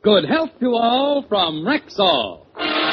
Good health to all from Rexall.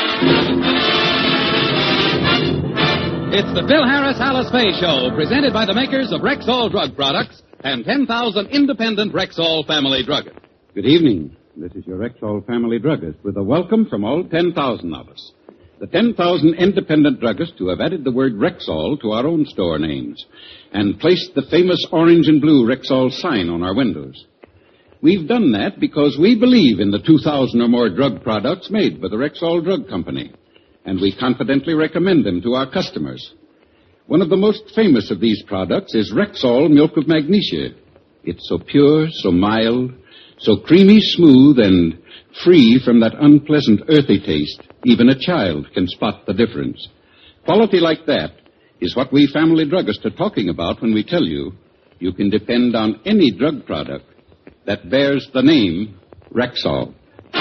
It's the Phil Harris Alice Faye Show, presented by the makers of Rexall drug products and 10,000 independent Rexall family druggists. Good evening. This is your Rexall family druggist with a welcome from all 10,000 of us. The 10,000 independent druggists who have added the word Rexall to our own store names and placed the famous orange and blue Rexall sign on our windows. We've done that because we believe in the 2,000 or more drug products made by the Rexall Drug Company, and we confidently recommend them to our customers. One of the most famous of these products is Rexall Milk of Magnesia. It's so pure, so mild, so creamy smooth, and free from that unpleasant earthy taste. Even a child can spot the difference. Quality like that is what we family druggists are talking about when we tell you you can depend on any drug product that bears the name Rexall.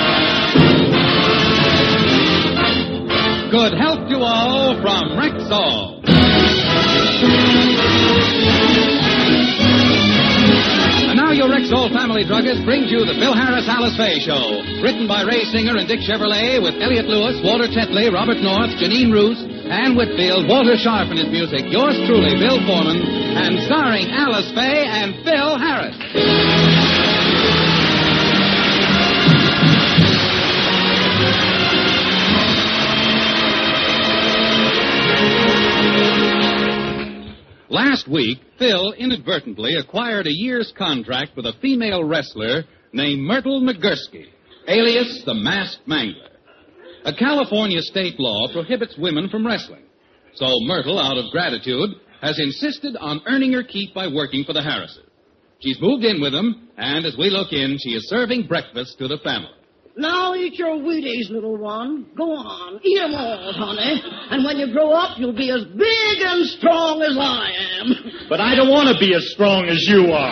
Good health to all from Rexall. And now your Rexall family druggist brings you the Phil Harris Alice Faye Show. Written by Ray Singer and Dick Chevrolet with Elliot Lewis, Walter Tetley, Robert North, Janine Roos, Ann Whitfield, Walter Sharp and his music. Yours truly, Bill Foreman, and starring Alice Faye and Phil Harris. Last week, Phil inadvertently acquired a year's contract with a female wrestler named Myrtle McGursky, alias the Masked Mangler. A California state law prohibits women from wrestling. So Myrtle, out of gratitude, has insisted on earning her keep by working for the Harrises. She's moved in with them, and as we look in, she is serving breakfast to the family. Now eat your Wheaties, little one. Go on. Eat 'em all, honey. And when you grow up, you'll be as big and strong as I am. But I don't want to be as strong as you are.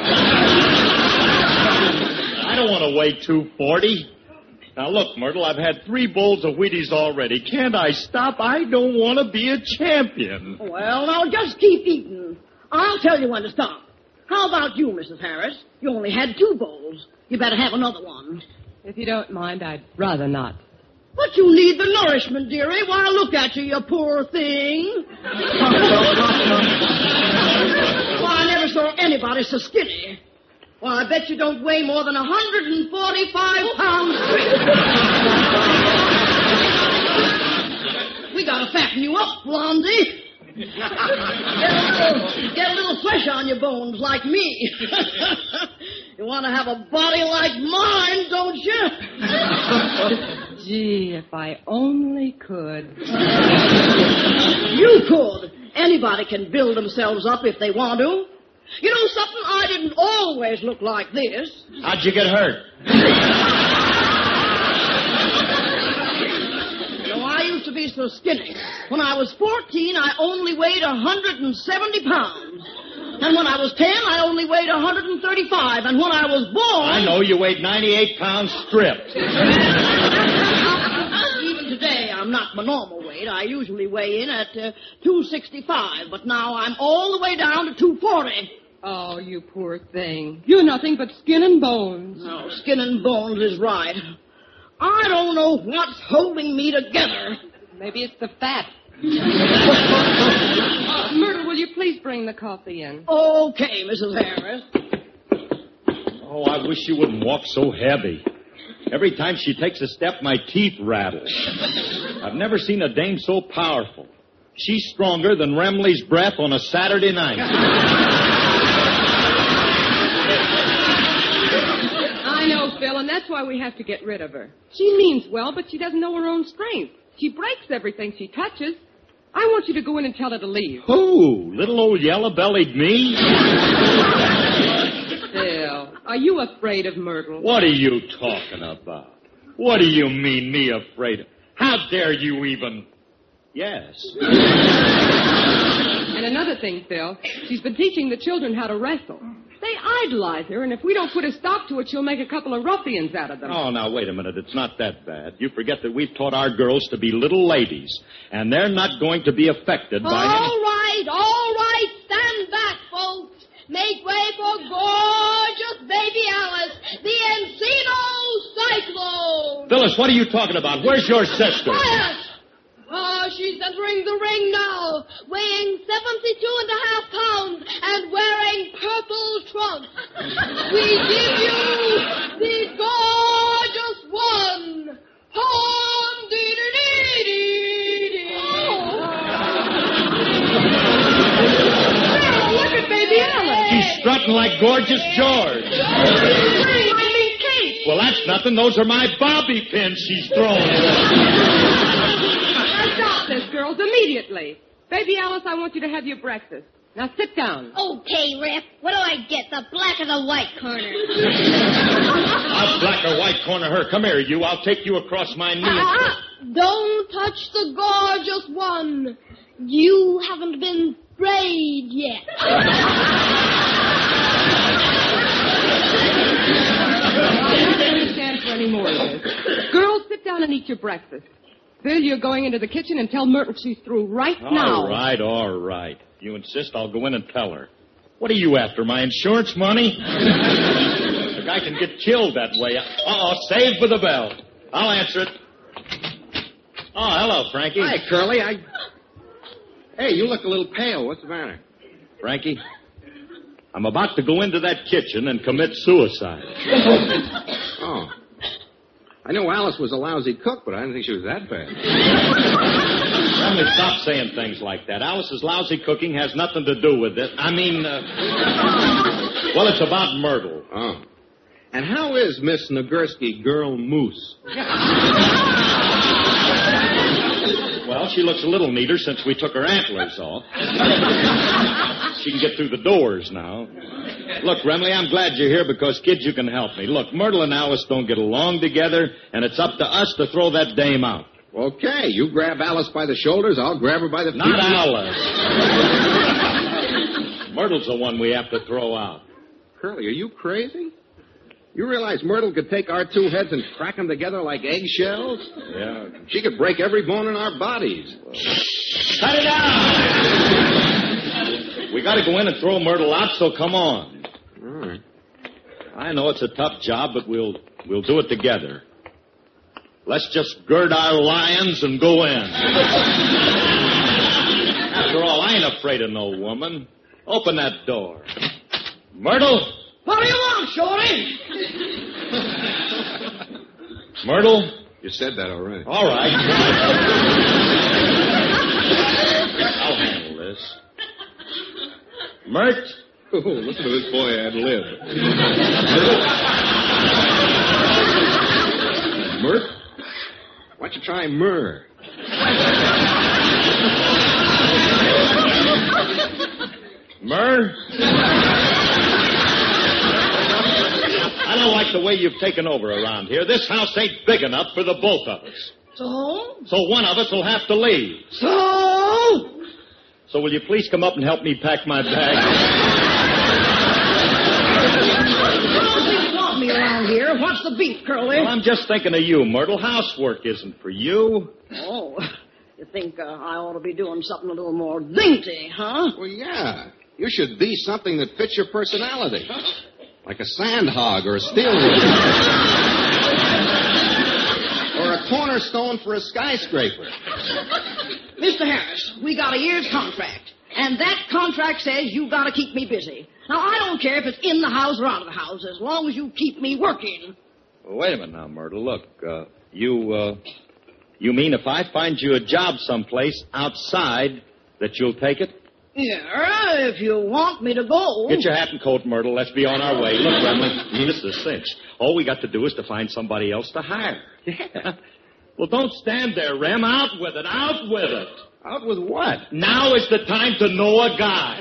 I don't want to weigh 240. Now, look, Myrtle, I've had 3 bowls of Wheaties already. Can't I stop? I don't want to be a champion. Well, now just keep eating. I'll tell you when to stop. How about you, Mrs. Harris? You only had 2 bowls. You better have another one. If you don't mind, I'd rather not. But you need the nourishment, dearie. Why, look at you, you poor thing. Why, I never saw anybody so skinny. Well, I bet you don't weigh more than 145 pounds. We gotta fatten you up, Blondie. Get a little flesh on your bones like me. You want to have a body like mine, don't you? Gee, if I only could. You could. Anybody can build themselves up if they want to. You know something? I didn't always look like this. How'd you get hurt? I used to be so skinny. When I was 14, I only weighed 170 pounds. And when I was 10, I only weighed 135. And when I was born... I know, you weighed 98 pounds stripped. Even today, I'm not my normal weight. I usually weigh in at 265. But now I'm all the way down to 240. Oh, you poor thing. You're nothing but skin and bones. No, skin and bones is right. I don't know what's holding me together. Maybe it's the fat. Myrtle, will you please bring the coffee in? Okay, Mrs. Harris. Oh, I wish you wouldn't walk so heavy. Every time she takes a step, my teeth rattle. I've never seen a dame so powerful. She's stronger than Remley's breath on a Saturday night. I know, Phil, and that's why we have to get rid of her. She means well, but she doesn't know her own strength. She breaks everything she touches. I want you to go in and tell her to leave. Who? Little old yellow-bellied me? Phil, are you afraid of Myrtle? What are you talking about? What do you mean, me afraid of? How dare you even... Yes. And another thing, Phil, she's been teaching the children how to wrestle. They idolize her, and if we don't put a stop to it, she'll make a couple of ruffians out of them. Oh, now, wait a minute. It's not that bad. You forget that we've taught our girls to be little ladies, and they're not going to be affected by... All right. Stand back, folks. Make way for gorgeous baby Alice, the Encino Cyclone. Phyllis, what are you talking about? Where's your sister? Quiet! Oh, she's entering the ring now, weighing 72.5 pounds and wearing purple trunks. We give you the gorgeous one. Hom-dee-dee-dee-dee-dee. Oh, look at baby Alice. She's strutting like Gorgeous George. I mean, Kate. Well, that's nothing. Those are my bobby pins she's throwing. Stop this, girls, immediately. Baby Alice, I want you to have your breakfast. Now sit down. Okay, Rip. What do I get? The black or the white corner? I'll black or white corner her. Come here, you. I'll take you across my knees. Don't touch the gorgeous one. You haven't been sprayed yet. I don't stand for any more of this. Girls, sit down and eat your breakfast. Phil, you're going into the kitchen and tell Myrtle she's through right now. All right. If you insist, I'll go in and tell her. What are you after, my insurance money? The guy can get killed that way. Save for the bell. I'll answer it. Oh, hello, Frankie. Hi, Curly. Hey, you look a little pale. What's the matter? Frankie, I'm about to go into that kitchen and commit suicide. Oh. I know Alice was a lousy cook, but I didn't think she was that bad. Emily, stop saying things like that. Alice's lousy cooking has nothing to do with it. Well, it's about Myrtle. Oh. And how is Miss Nagurski, girl Moose? Well, she looks a little neater since we took her antlers off. She can get through the doors now. Look, Remley, I'm glad you're here because, kids, you can help me. Look, Myrtle and Alice don't get along together, and it's up to us to throw that dame out. Okay, you grab Alice by the shoulders, I'll grab her by the feet. Not Alice. Myrtle's the one we have to throw out. Curly, are you crazy? You realize Myrtle could take our two heads and crack them together like eggshells? Yeah. She could break every bone in our bodies. Cut it out! We got to go in and throw Myrtle out, so come on. All right. I know it's a tough job, but we'll do it together. Let's just gird our lions and go in. After all, I ain't afraid of no woman. Open that door. Myrtle? What do you want, Shorty? Myrtle? You said that already. All right. I'll handle this. Myrt? Oh, listen to this boy ad lib. Myrt? Why don't you try myrrh? Myrrh? I don't like the way you've taken over around here. This house ain't big enough for the both of us. So one of us will have to leave. So will you please come up and help me pack my bag? You want me around here. What's the beef, Curly? Well, I'm just thinking of you, Myrtle. Housework isn't for you. Oh, you think I ought to be doing something a little more dainty, huh? Well, yeah. You should be something that fits your personality. Like a sand hog or a steel wood. Or a cornerstone for a skyscraper. Mr. Harris, we got a year's contract. And that contract says you got to keep me busy. Now, I don't care if it's in the house or out of the house, as long as you keep me working. Well, wait a minute now, Myrtle. Look, you mean if I find you a job someplace outside that you'll take it? Yeah, if you want me to go. Get your hat and coat, Myrtle. Let's be on our way. Look, Remley, this is a cinch. All we got to do is to find somebody else to hire. Yeah. Well, don't stand there, Rem. Out with it. Out with it. Out with what? Now is the time to know a guy.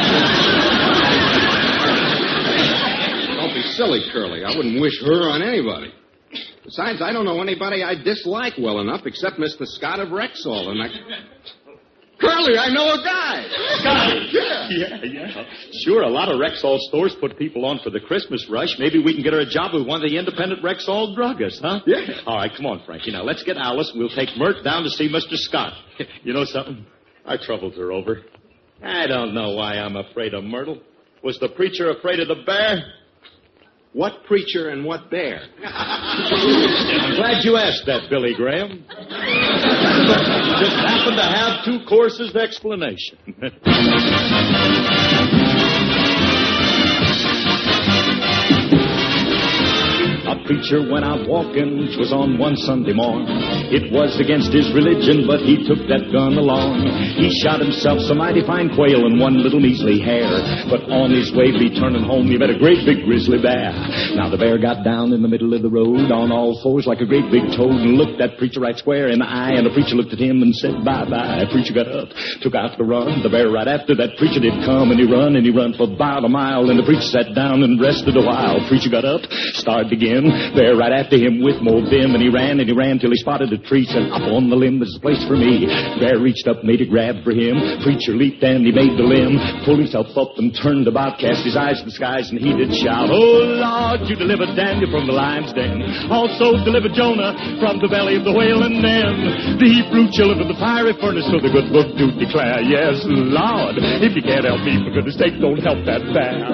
Don't be silly, Curly. I wouldn't wish her on anybody. Besides, I don't know anybody I dislike well enough except Mr. Scott of Rexall. And Curly, I know a guy. Scotty? Yeah. Sure, a lot of Rexall stores put people on for the Christmas rush. Maybe we can get her a job with one of the independent Rexall druggists, huh? Yeah. All right, come on, Frankie. Now, let's get Alice, and we'll take Myrt down to see Mr. Scott. You know something? Our troubles are over. I don't know why I'm afraid of Myrtle. Was the preacher afraid of the bear? What preacher and what bear? I'm glad you asked that, Billy Graham. Just happen to have two courses explanation. A preacher went out walking, 'twas on one Sunday morn. It was against his religion, but he took that gun along. He shot himself some mighty fine quail and one little measly hare. But on his way returning home, he met a great big grizzly bear. Now the bear got down in the middle of the road on all fours like a great big toad and looked that preacher right square in the eye. And the preacher looked at him and said, bye-bye. The preacher got up, took out to run. The bear right after that preacher did come, and he run for about a mile. And the preacher sat down and rested a while. Preacher got up, started again. Bear right after him with more vim, and he ran till he spotted a tree. Said, up on the limb there's a place for me. Bear reached up, made a grab for him. Preacher leaped and he made the limb, pulled himself up and turned about, cast his eyes to the skies, and he did shout, oh Lord, you delivered Daniel from the lion's den, also delivered Jonah from the belly of the whale, and then the Hebrew children from the fiery furnace. So the good book do declare, yes Lord, if you can't help me, for goodness sake, don't help that bear.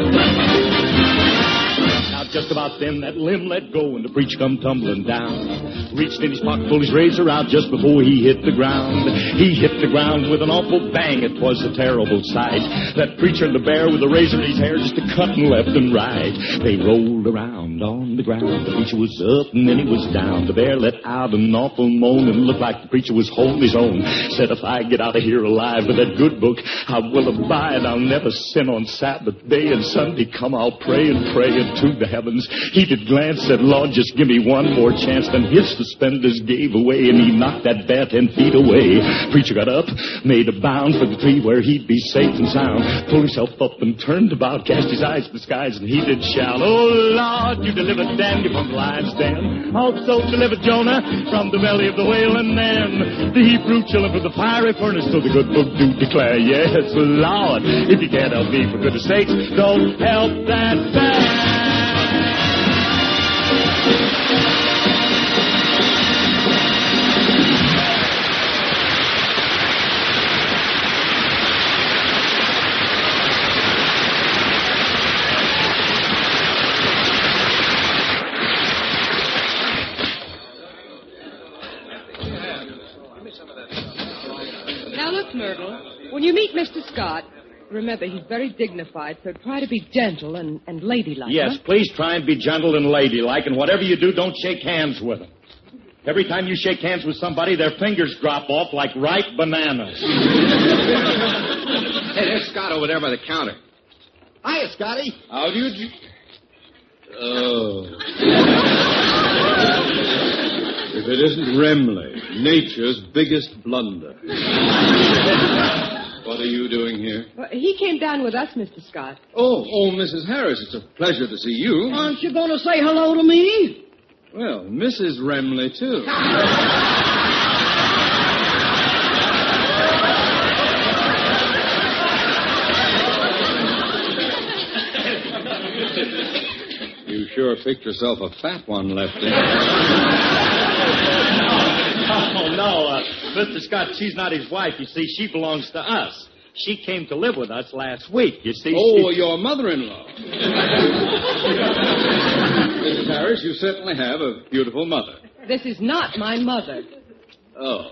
Just about then, that limb let go, and the preacher come tumbling down. Reached in his pocket, pulled his razor out just before he hit the ground. He hit the ground with an awful bang. It was a terrible sight. That preacher and the bear with the razor in his hair just a cutting left and right. They rolled around on the ground. The preacher was up and then he was down. The bear let out an awful moan and looked like the preacher was holding his own. Said, if I get out of here alive with that good book, I will abide. I'll never sin on Sabbath day, and Sunday come I'll pray and pray into the heavens. He did glance, said, Lord, just give me one more chance. Then his suspenders gave away, and he knocked that bear 10 feet away. Preacher got up, made a bound for the tree where he'd be safe and sound, pulled himself up and turned about, cast his eyes to the skies, and he did shout, oh Lord, you delivered Daniel from the lion's den, also delivered Jonah from the belly of the whale, and then the Hebrew children from the fiery furnace. So the good book do declare, yes Lord, if you can't help me, for goodness sakes, don't help that bear. Now look, Myrtle, when you meet Mr. Scott, remember he's very dignified, so try to be gentle and ladylike. Yes, huh? please try and be gentle and ladylike, and whatever you do, don't shake hands with them. Every time you shake hands with somebody, their fingers drop off like ripe bananas. Hey, there's Scott over there by the counter. Hiya, Scotty. How do you... Oh. If it isn't Remley, nature's biggest blunder. What are you doing here? Well, he came down with us, Mr. Scott. Oh, Mrs. Harris, it's a pleasure to see you. Aren't you going to say hello to me? Well, Mrs. Remley, too. You sure picked yourself a fat one, Lefty. Oh, no, Mr. Scott, she's not his wife, you see. She belongs to us. She came to live with us last week, you see. Oh, your mother-in-law. Mrs. Harris, you certainly have a beautiful mother. This is not my mother. Oh.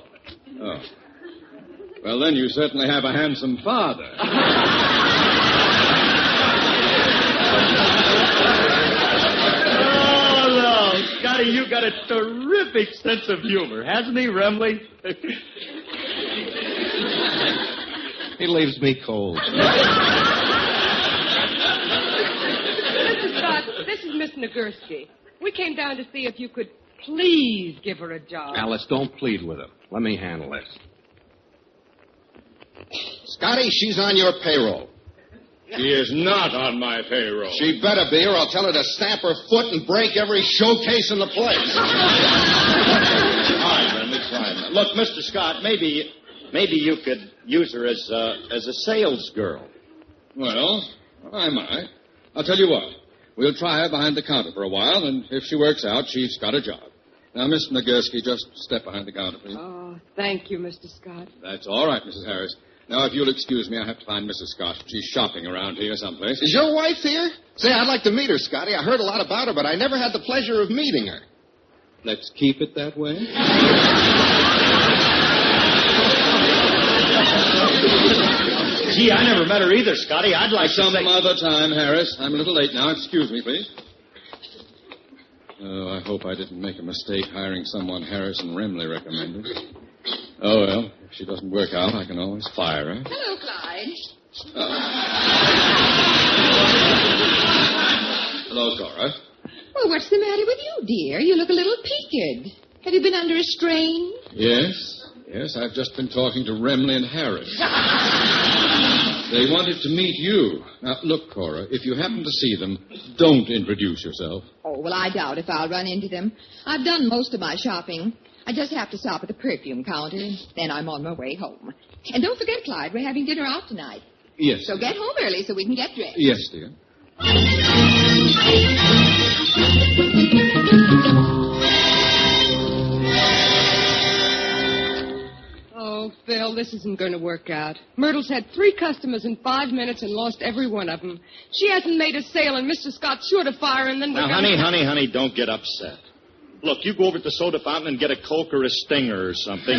Well, then you certainly have a handsome father. Oh, no, Scotty, you got a terrific sense of humor, hasn't he, Remley? He leaves me cold. Mr. Scott, this is Miss Nagurski. We came down to see if you could please give her a job. Alice, don't plead with him. Let me handle this. Scotty, she's on your payroll. She is not on my payroll. She better be, or I'll tell her to stamp her foot and break every showcase in the place. All right, Remley, fine. Look, Mr. Scott, maybe you could use her as a sales girl. Well, I might. I'll tell you what. We'll try her behind the counter for a while, and if she works out, she's got a job. Now, Miss Nagurski, just step behind the counter, please. Oh, thank you, Mr. Scott. That's all right, Mrs. Harris. Now, if you'll excuse me, I have to find Mrs. Scott. She's shopping around here someplace. Is your wife here? Say, I'd like to meet her, Scotty. I heard a lot about her, but I never had the pleasure of meeting her. Let's keep it that way. Gee, I never met her either, Scotty. I'd like Some to say... other time, Harris. I'm a little late now. Excuse me, please. Oh, I hope I didn't make a mistake hiring someone Harris and Remley recommended. Oh, well, if she doesn't work out, I can always fire her. Hello, Clyde. Hello, Cora. Well, what's the matter with you, dear? You look a little peaked. Have you been under a strain? Yes, I've just been talking to Remley and Harris. They wanted to meet you. Now, look, Cora, if you happen to see them, don't introduce yourself. Oh, well, I doubt if I'll run into them. I've done most of my shopping. I just have to stop at the perfume counter, and then I'm on my way home. And don't forget, Clyde, we're having dinner out tonight. Yes. So get home early so we can get dressed. Yes, dear. Oh, Phil, this isn't going to work out. Myrtle's had 3 customers in 5 minutes and lost every one of them. She hasn't made a sale, and Mr. Scott's sure to fire, and then... Now, honey, don't get upset. Look, you go over to the soda fountain and get a Coke or a Stinger or something.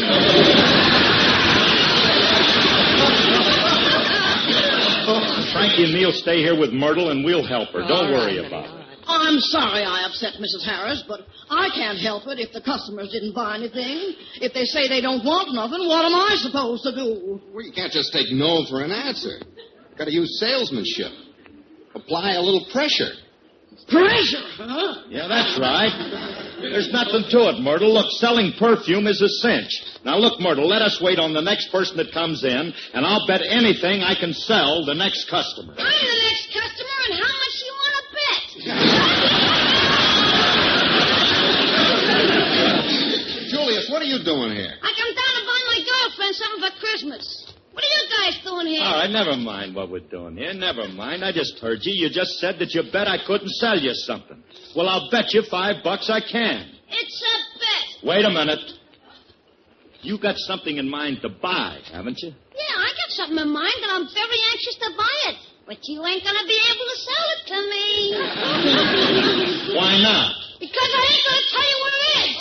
Frankie and me'll stay here with Myrtle, and we'll help her. Don't worry about it. I'm sorry I upset Mrs. Harris, but I can't help it if the customers didn't buy anything. If they say they don't want nothing, what am I supposed to do? Well, you can't just take no for an answer. Got to use salesmanship. Apply a little pressure. Pressure, huh? Yeah, that's right. There's nothing to it, Myrtle. Look, selling perfume is a cinch. Now, look, Myrtle, let us wait on the next person that comes in, and I'll bet anything I can sell the next customer. I'm the next customer, and how much you want to bet? Julius, what are you doing here? I come down to buy my girlfriend something for Christmas. What are you guys doing here? All right, never mind what we're doing here. Never mind. I just heard you. You just said that you bet I couldn't sell you something. Well, I'll bet you $5 I can. It's a bet. Wait a minute. You got something in mind to buy, haven't you? Yeah, I got something in mind, and I'm very anxious to buy it. But you ain't going to be able to sell it to me. Why not? Because I ain't going to tell you what it is.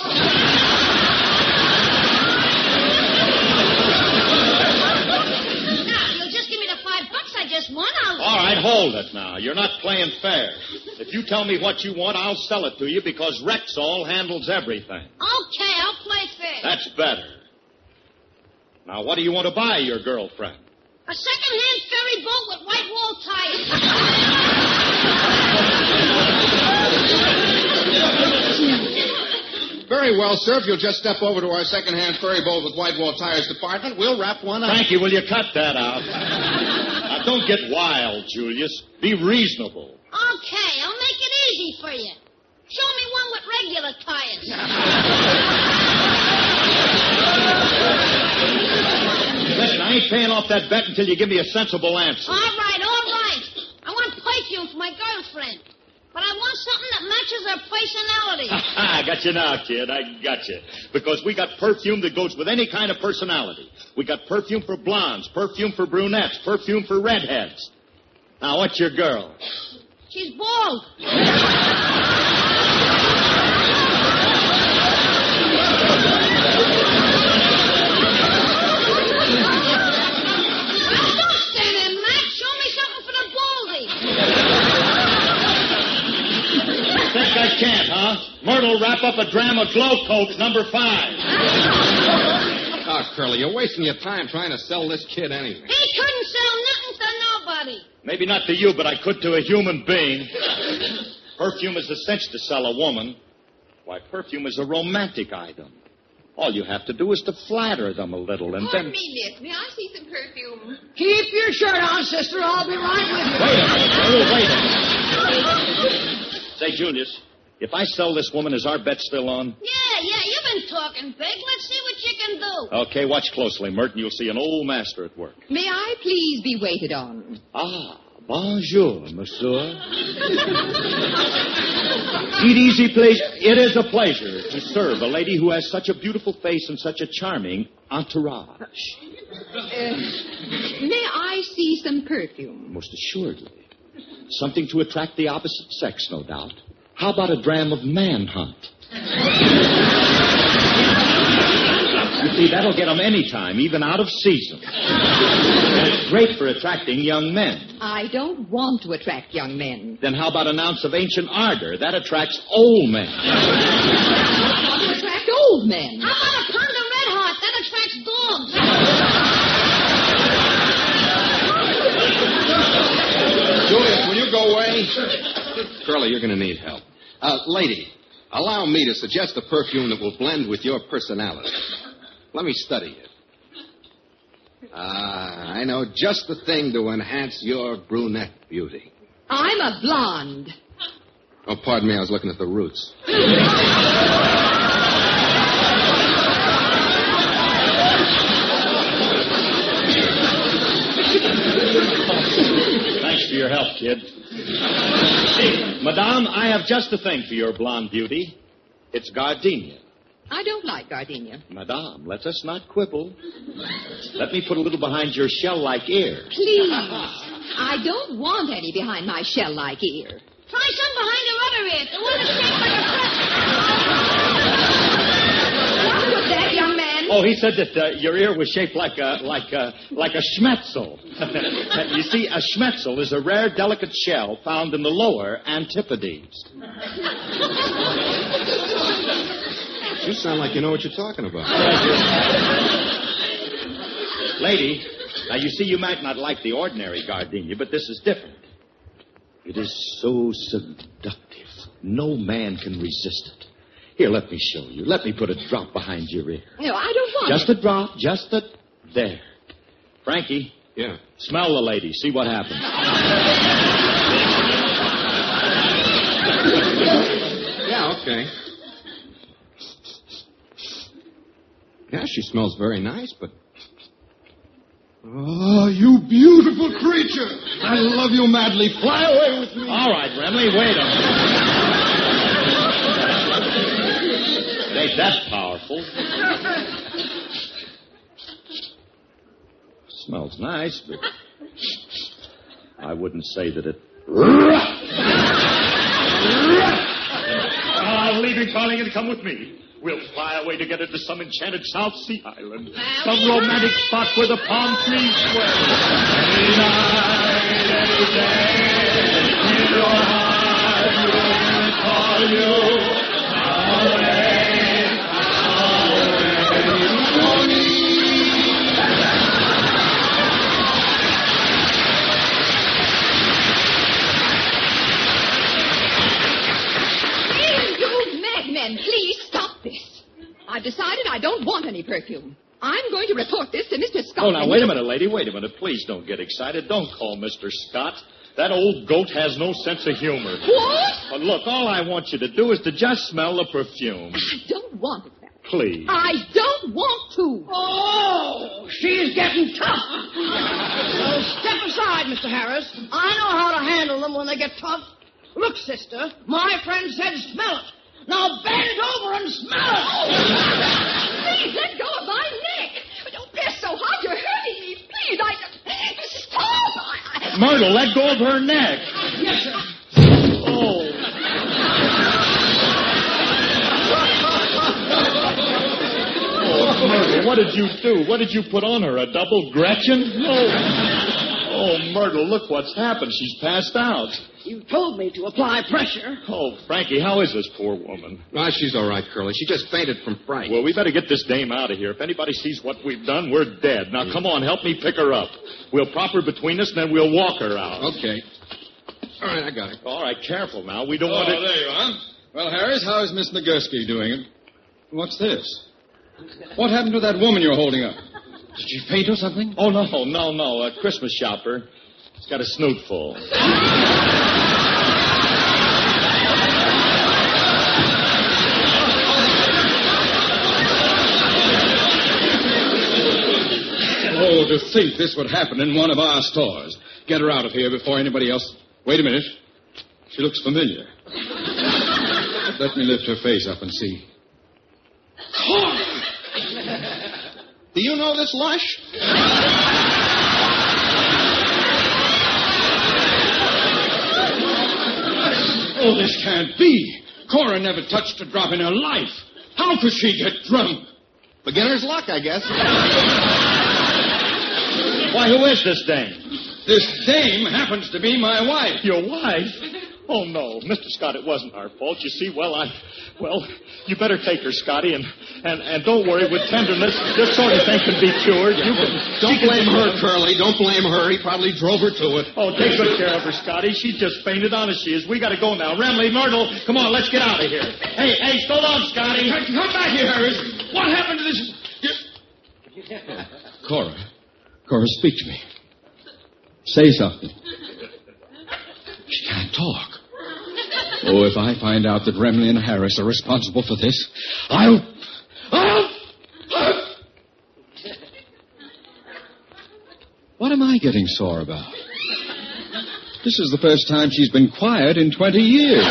Now, you'll just give me the $5 I just won. All right, hold it now. You're not playing fair. If you tell me what you want, I'll sell it to you because Rexall handles everything. Okay, I'll play fair. That's better. Now, what do you want to buy your girlfriend? A second-hand ferry boat with white wall tires. Very well, sir. If you'll just step over to our second-hand ferry boat with white wall tires department, we'll wrap one up. Thank you. Will you cut that out? Now, don't get wild, Julius. Be reasonable. Okay, I'll make it easy for you. Show me one with regular tires. Listen, I ain't paying off that bet until you give me a sensible answer. All right. I want perfume for my girlfriend. But I want something that matches her personality. I got you now, kid. I got you. Because we got perfume that goes with any kind of personality. We got perfume for blondes, perfume for brunettes, perfume for redheads. Now, what's your girl? She's bald. I can't, huh? Myrtle, wrap up a dram of Glow Coke, number 5. Oh, Curly, you're wasting your time trying to sell this kid anything. He couldn't sell nothing to nobody. Maybe not to you, but I could to a human being. Perfume is a cinch to sell a woman. Why, perfume is a romantic item. All you have to do is to flatter them a little, and Pardon then... me, miss. May I see some perfume? Keep your shirt on, sister. I'll be right with you. Wait a minute, Myrtle, wait a minute. Say, Julius, if I sell this woman, is our bet still on? Yeah, you've been talking big. Let's see what you can do. Okay, watch closely, Merton. You'll see an old master at work. May I please be waited on? Ah, bonjour, monsieur. Eat easy, please. It is a pleasure to serve a lady who has such a beautiful face and such a charming entourage. May I see some perfume? Most assuredly. Something to attract the opposite sex, no doubt. How about a dram of manhunt? You see, that'll get them any time, even out of season. And it's great for attracting young men. I don't want to attract young men. Then how about an ounce of ancient ardor? That attracts old men. I want to attract old men. How about a pound of Red Hot? That attracts dogs. Julius, will you go away? Curly, you're going to need help. Lady, allow me to suggest a perfume that will blend with your personality. Let me study it. I know just the thing to enhance your brunette beauty. I'm a blonde. Oh, pardon me, I was looking at the roots. Thanks for your help, kid. Hey, Madame, I have just the thing for your blonde beauty. It's gardenia. I don't like gardenia. Madame, let us not quibble. Let me put a little behind your shell-like ear. Please. I don't want any behind my shell-like ear. Try some behind your other ear. The one that's shaped like a What was that, young man? Oh, he said that your ear was shaped like a schmetzel. You see, a schmetzel is a rare, delicate shell found in the lower antipodes. You sound like you know what you're talking about. Lady, now you see, you might not like the ordinary gardenia, but this is different. It is so seductive. No man can resist it. Here, let me show you. Let me put a drop behind your ear. No, I don't want Just it. a drop. Just a... There. Frankie. Yeah. Smell the lady. See what happens. Yeah, okay. Yeah, she smells very nice, but... Oh, you beautiful creature. I love you madly. Fly away with me. All right, Remley, wait a minute. It ain't that powerful. Smells nice, but I wouldn't say that it... Leave him, darling, and come with me. We'll fly away together to some enchanted South Sea island. Some romantic spot where the palm trees sway. Any night, any day, in your heart will call you. Please stop this. I've decided I don't want any perfume. I'm going to report this to Mr. Scott. Oh, now, wait a minute, lady. Wait a minute. Please don't get excited. Don't call Mr. Scott. That old goat has no sense of humor. What? But look, all I want you to do is to just smell the perfume. I don't want it, Mary. Please. I don't want to. Oh, she's getting tough. So step aside, Mr. Harris. I know how to handle them when they get tough. Look, sister, my friend said smell it. Now bend over and smell it. Please, let go of my neck. Don't press so hard. You're hurting me. Please, stop. Myrtle, let go of her neck. Yes, sir. Oh. Oh, Myrtle, what did you do? What did you put on her? A double Gretchen? Oh, Myrtle, look what's happened. She's passed out. You told me to apply pressure. Oh, Frankie, how is this poor woman? Ah, she's all right, Curly. She just fainted from fright. Well, we better get this dame out of here. If anybody sees what we've done, we're dead. Now, come on, help me pick her up. We'll prop her between us, and then we'll walk her out. Okay. All right, I got it. All right, careful now. We don't want to... there you are. Well, Harris, how is Miss Nagurski doing? What's this? What happened to that woman you're holding up? Did she faint or something? Oh, no. A Christmas shopper. It's got a snoot full. Oh, to think this would happen in one of our stores. Get her out of here before anybody else... Wait a minute. She looks familiar. Let me lift her face up and see. Do you know this lush? Oh, this can't be. Cora never touched a drop in her life. How could she get drunk? Beginner's luck, I guess. Why, who is this dame? This dame happens to be my wife. Your wife? Oh, no. Mr. Scott, it wasn't our fault. You see, you better take her, Scotty, and don't worry, with tenderness, this sort of thing can be cured. Don't blame her, Curly. Don't blame her. He probably drove her to it. Oh, take good care of her, Scotty. She just fainted, honest she is. We got to go now. Remley, Myrtle, come on, let's get out of here. Hey, so long, Scotty. Come back here, Harris. What happened to this... Cora, speak to me. Say something. She can't talk. Oh, if I find out that Remley and Harris are responsible for this, I'll... What am I getting sore about? This is the first time she's been quiet in 20 years.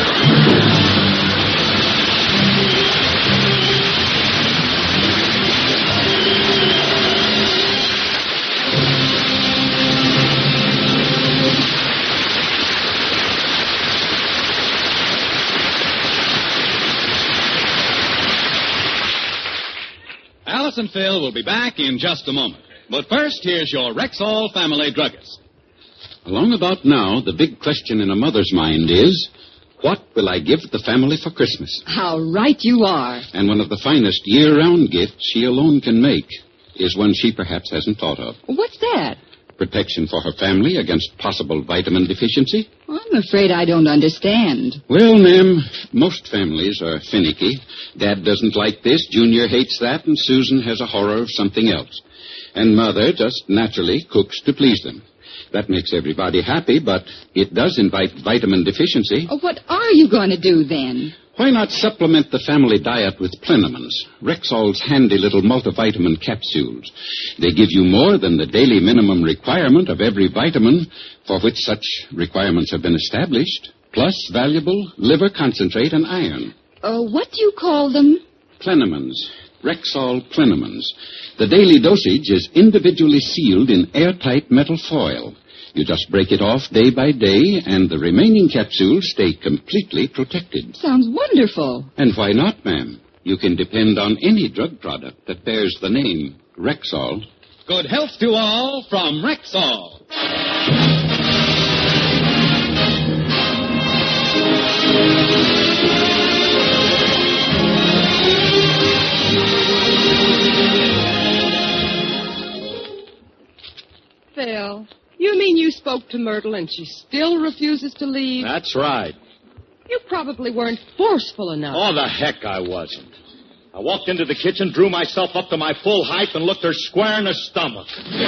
Alice and Phil will be back in just a moment. But first, here's your Rexall family druggist. Along about now, the big question in a mother's mind is, what will I give the family for Christmas? How right you are. And one of the finest year-round gifts she alone can make is one she perhaps hasn't thought of. What's that? Protection for her family against possible vitamin deficiency. I'm afraid I don't understand. Well, ma'am, most families are finicky. Dad doesn't like this, Junior hates that, and Susan has a horror of something else. And Mother just naturally cooks to please them. That makes everybody happy, but it does invite vitamin deficiency. Oh, what are you going to do then? Why not supplement the family diet with Plenamins, Rexall's handy little multivitamin capsules? They give you more than the daily minimum requirement of every vitamin for which such requirements have been established, plus valuable liver concentrate and iron. What do you call them? Plenamins. Rexall Plenamins. The daily dosage is individually sealed in airtight metal foil. You just break it off day by day, and the remaining capsules stay completely protected. Sounds wonderful. And why not, ma'am? You can depend on any drug product that bears the name Rexall. Good health to all from Rexall. Phil, you mean you spoke to Myrtle and she still refuses to leave? That's right. You probably weren't forceful enough. Oh, the heck I wasn't. I walked into the kitchen, drew myself up to my full height, and looked her square in the stomach.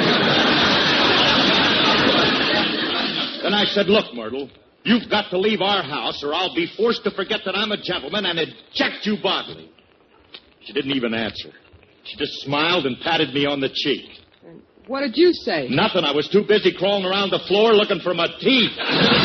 Then I said, look, Myrtle, you've got to leave our house or I'll be forced to forget that I'm a gentleman and eject you bodily. She didn't even answer. She just smiled and patted me on the cheek. What did you say? Nothing. I was too busy crawling around the floor looking for my teeth.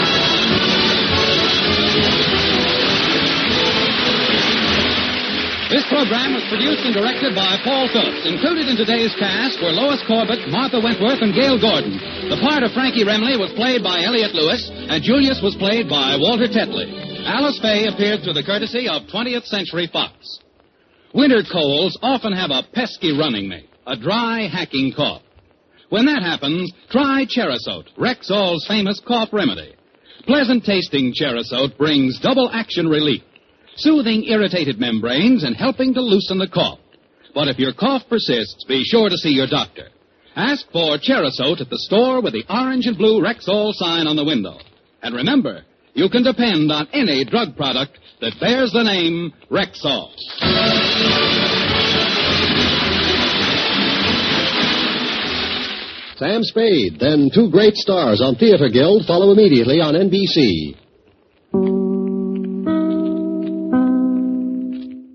This program was produced and directed by Paul Phillips. Included in today's cast were Lois Corbett, Martha Wentworth, and Gail Gordon. The part of Frankie Remley was played by Elliot Lewis, and Julius was played by Walter Tetley. Alice Faye appeared through the courtesy of 20th Century Fox. Winter colds often have a pesky running mate, a dry, hacking cough. When that happens, try Cherasote, Rexall's famous cough remedy. Pleasant-tasting Cherasote brings double-action relief, soothing irritated membranes and helping to loosen the cough. But if your cough persists, be sure to see your doctor. Ask for Cherasote at the store with the orange and blue Rexall sign on the window. And remember, you can depend on any drug product that bears the name Rexall. Sam Spade, then two great stars on Theater Guild follow immediately on NBC.